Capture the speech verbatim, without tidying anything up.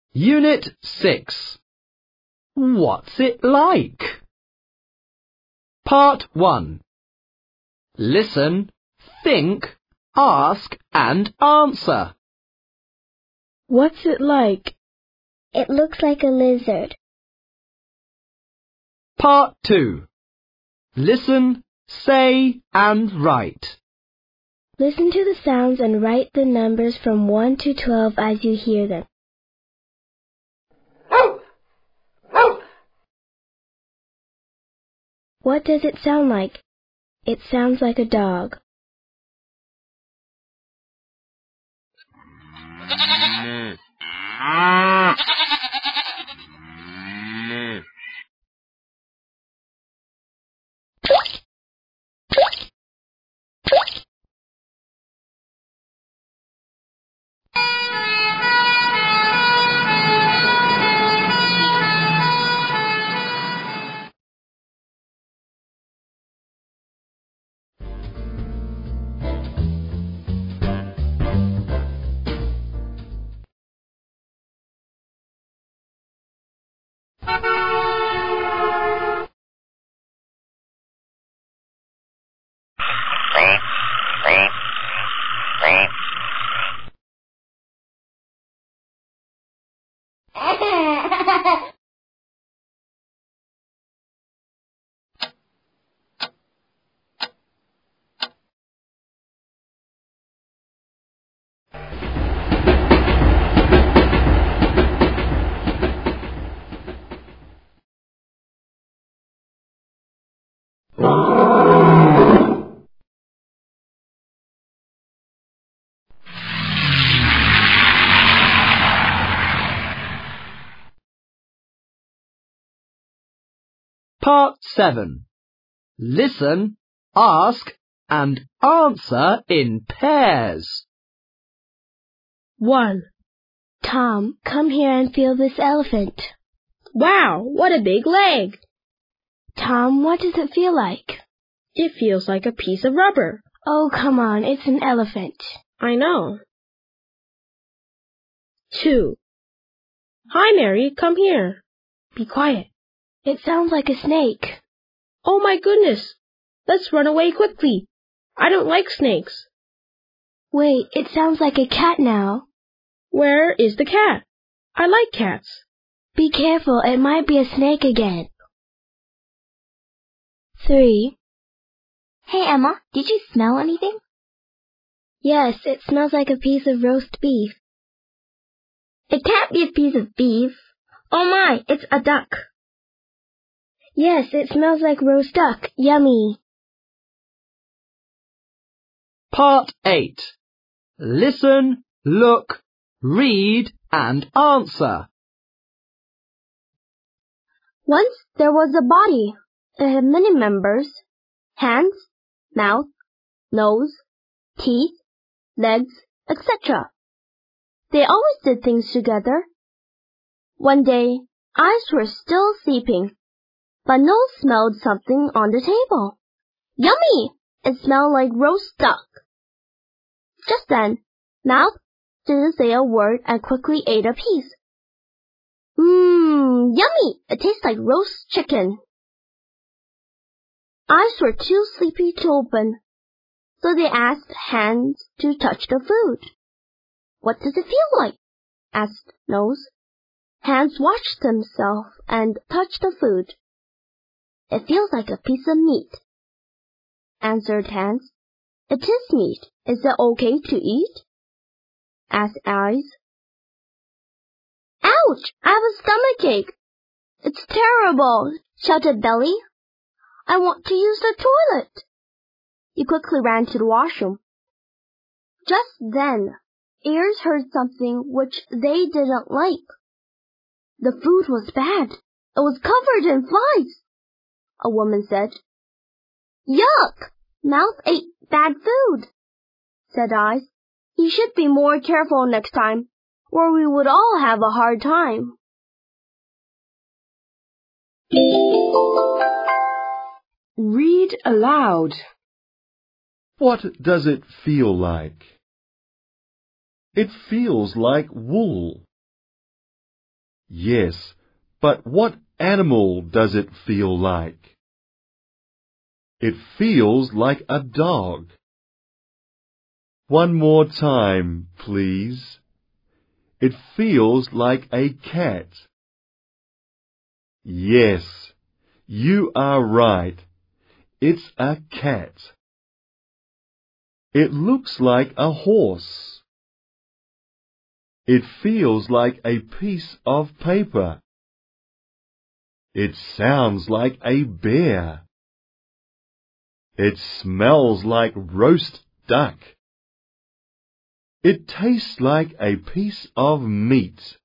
Unit six. What's it like? Part one. Listen, think, ask and answer. What's it like? It looks like a lizard. Part two. Listen, say and write. Listen to the sounds and write the numbers from one to twelve as you hear them. What does it sound like? It sounds like a dog. Part seven. Listen, ask and answer in pairs. One. Tom, come here and feel this elephant. Wow, what a big leg! Tom, what does it feel like? It feels like a piece of rubber. Oh, come on, it's an elephant. I know. Two. Hi, Mary, come here. Be quiet. It sounds like a snake. Oh my goodness! Let's run away quickly. I don't like snakes. Wait, it sounds like a cat now. Where is the cat? I like cats. Be careful, it might be a snake again. Three. Hey, Emma, did you smell anything? Yes, it smells like a piece of roast beef. It can't be a piece of beef. Oh my, it's a duck. Yes, it smells like roast duck. Yummy. Part eight. Listen, look, read and answer. Once there was a body. It had many members: hands, mouth, nose, teeth, legs, et cetera. They always did things together. One day, eyes were still sleeping, but nose smelled something on the table. Yummy! It smelled like roast duck. Just then, Mouth didn't say a word and quickly ate a piece. Mmm, yummy! It tastes like roast chicken. Eyes were too sleepy to open, so they asked Hands to touch the food. What does it feel like? Asked Nose. Hands watched himself and touched the food. It feels like a piece of meat, answered Hands. It is meat. Is it okay to eat? Asked Eyes. Ouch! I have a stomachache. It's terrible, shouted Belly. I want to use the toilet. He quickly ran to the washroom. Just then, Ears heard something which they didn't like. The food was bad. It was covered in flies. A woman said. Yuck! Mouth ate bad food, said Eyes. He should be more careful next time, or we would all have a hard time. Read aloud. What does it feel like? It feels like wool. Yes, but what animal does it feel like? It feels like a dog. One more time, please. It feels like a cat. Yes, you are right. It's a cat. It looks like a horse. It feels like a piece of paper. It sounds like a bear. It smells like roast duck. It tastes like a piece of meat.